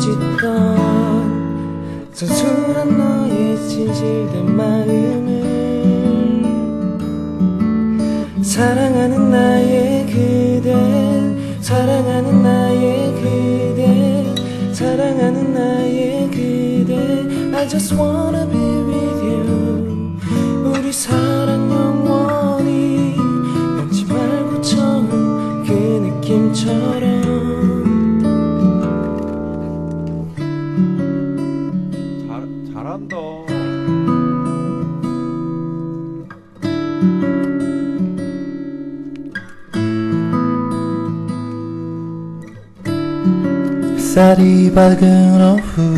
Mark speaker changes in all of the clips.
Speaker 1: 싶던 순수한 너의 진실된 마음을 사랑하는 나의 그대, 사랑하는 나의 그대, 사랑하는 나의 그대. I just wanna be with you. 우리 사랑 영원히 변치 말고 처음 그 느낌처럼.
Speaker 2: 잘한다.
Speaker 3: 햇살이 밝은 오후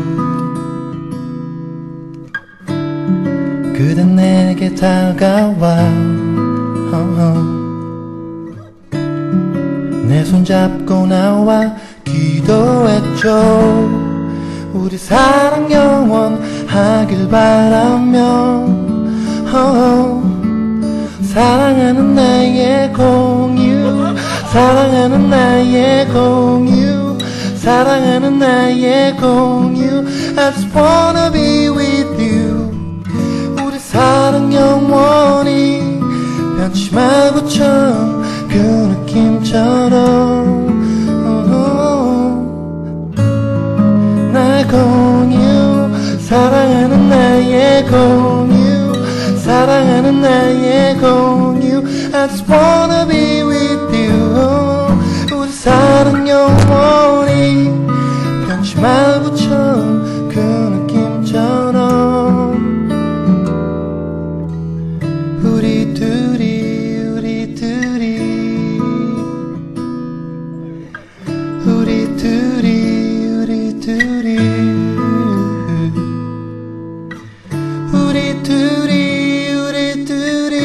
Speaker 3: 그댄 내게 다가와 내 손 잡고 나와 기도했죠. 우리 사랑 영원하길 바라며 사랑하는 나의 공유, 사랑하는 나의 공유, 사랑하는 나의 공유. I just wanna be with you. 우리 사랑 영원히 변치 말고 처음 그 느낌처럼. 나의 공유, 사랑하는 나의 공유, 사랑하는 나의 공유. I just wanna be with you. 우리 사랑 영원히 변치 말고 처음 그 느낌처럼. 우리 둘이 우리 둘이 우리 둘이 우리 둘이 우리 둘이 우리 둘이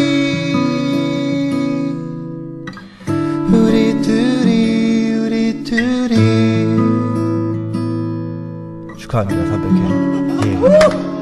Speaker 3: 우리 둘이 우리 둘이. 축하합니다. 300회. 예.